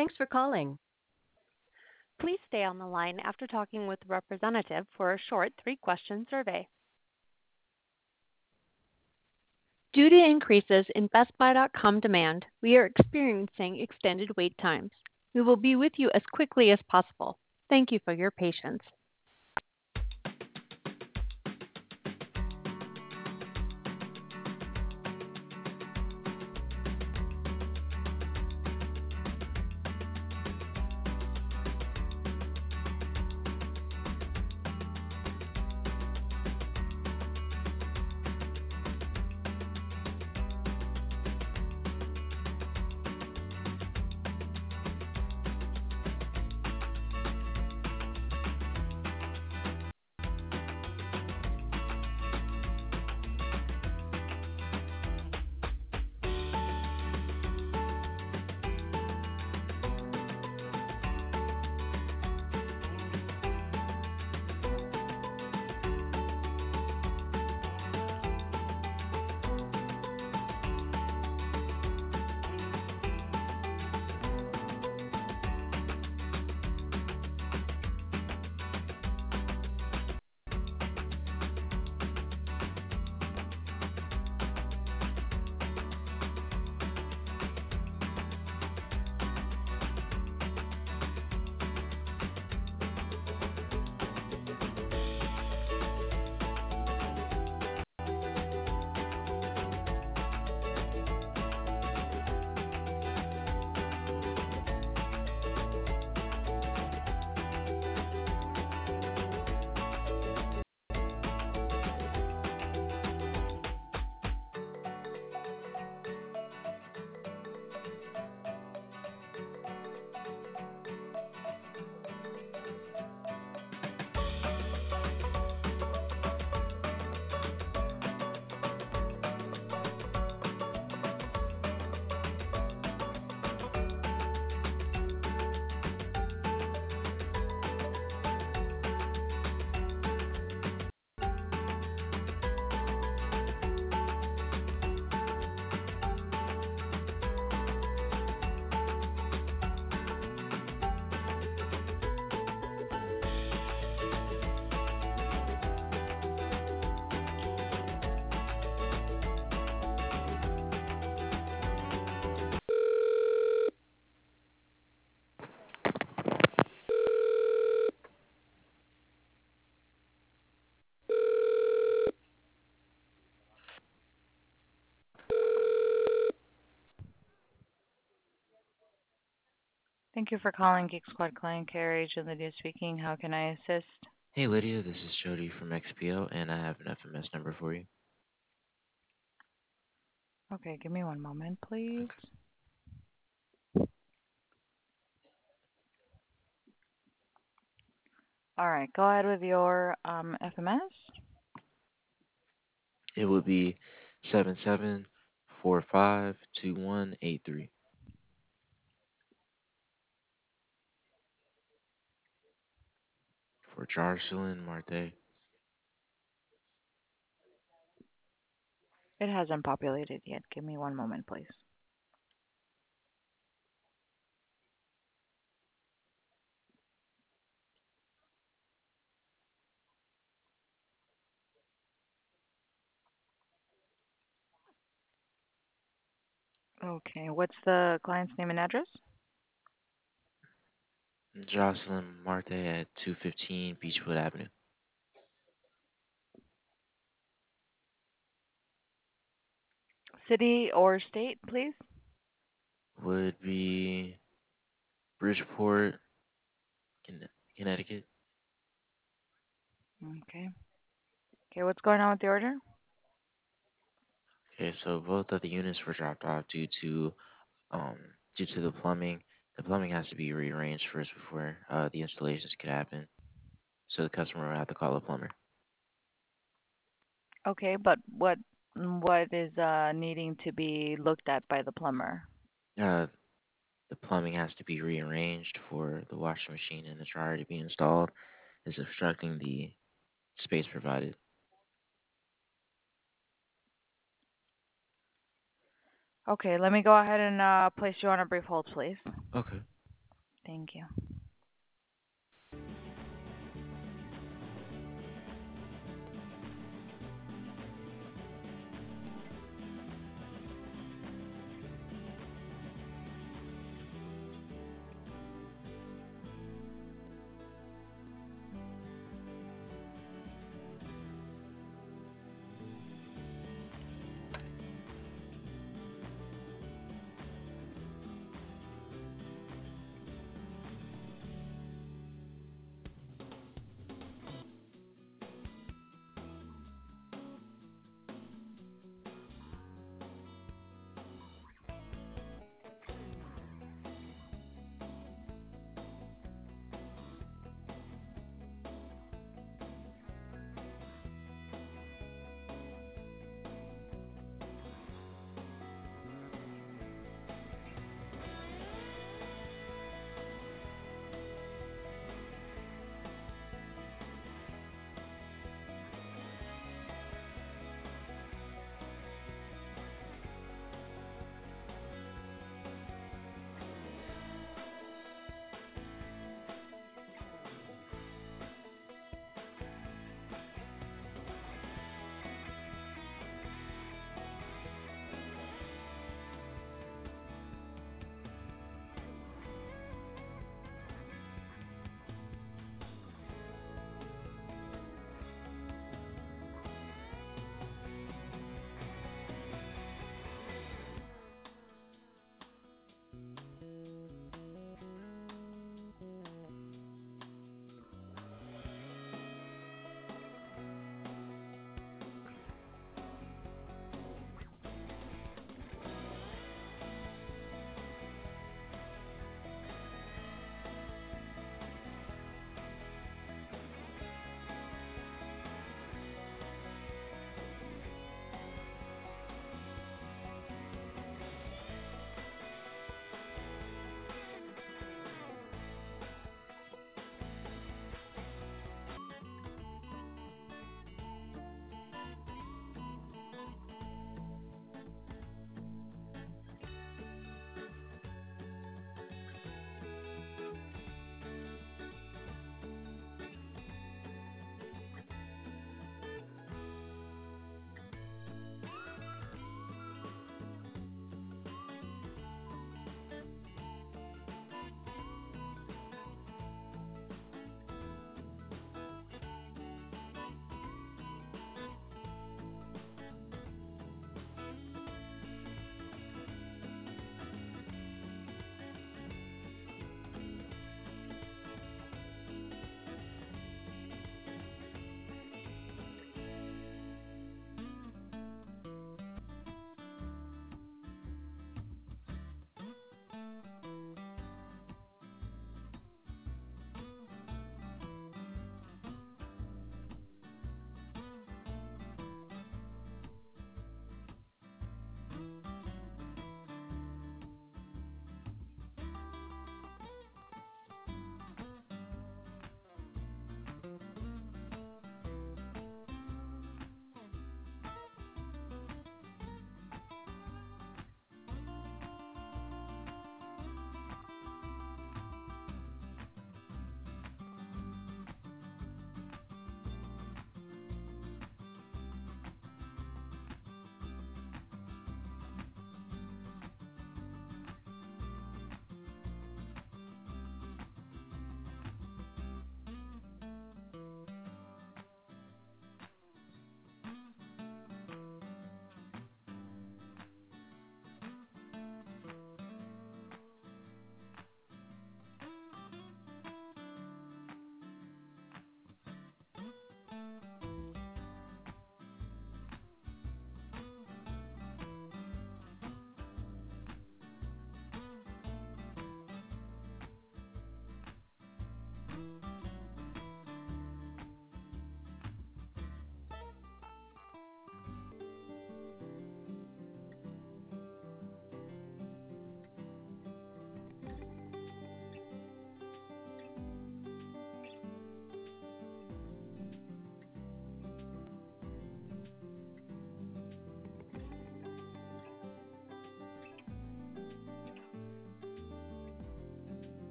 Thanks for calling. Please stay on the line after talking with the representative for a short three-question survey. Due to increases in BestBuy.com demand, we are experiencing extended wait times. We will be with you as quickly as possible. Thank you for your patience. Thank you for calling Geek Squad Client Care. Agent Lydia speaking. How can I assist? Hey Lydia, this is Jody from XPO, and I have an FMS number for you. Okay, give me one moment, please. Okay. All right, go ahead with your FMS. It would be 77452183 for Jocelyn Marte. It hasn't populated yet. Give me one moment, please. Okay, what's the client's name and address? Jocelyn Marte at 215 Beechwood Avenue. City or state, please? Would be Bridgeport, Connecticut. Okay. Okay, what's going on with the order? Okay, so both of the units were dropped off um due to the plumbing. The plumbing has to be rearranged first before the installations could happen. So the customer will have to call a plumber. Okay, but what is needing to be looked at by the plumber? Uh, the plumbing has to be rearranged for the washing machine and the dryer to be installed. Is obstructing the space provided. Okay, let me go ahead and place you on a brief hold, please. Okay. Thank you.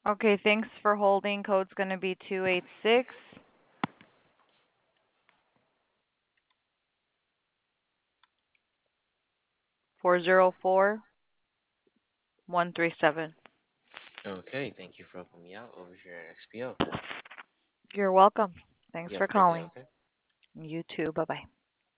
Okay, thanks for holding. Code's going to be 286 404 137. Okay, thank you for helping me out over here at XPO. You're welcome. Thanks You have for a great day, calling. okay? You too. Bye bye.